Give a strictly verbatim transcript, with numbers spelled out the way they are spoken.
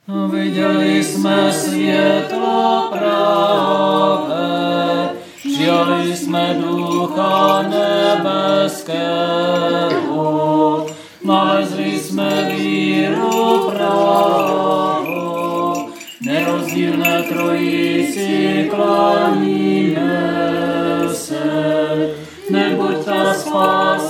Viděli jsme světlo pravé, přijali jsme Ducha nebeského, nalezli jsme víru pravou, nerozdílné trojici klaníme se, neboť ta spása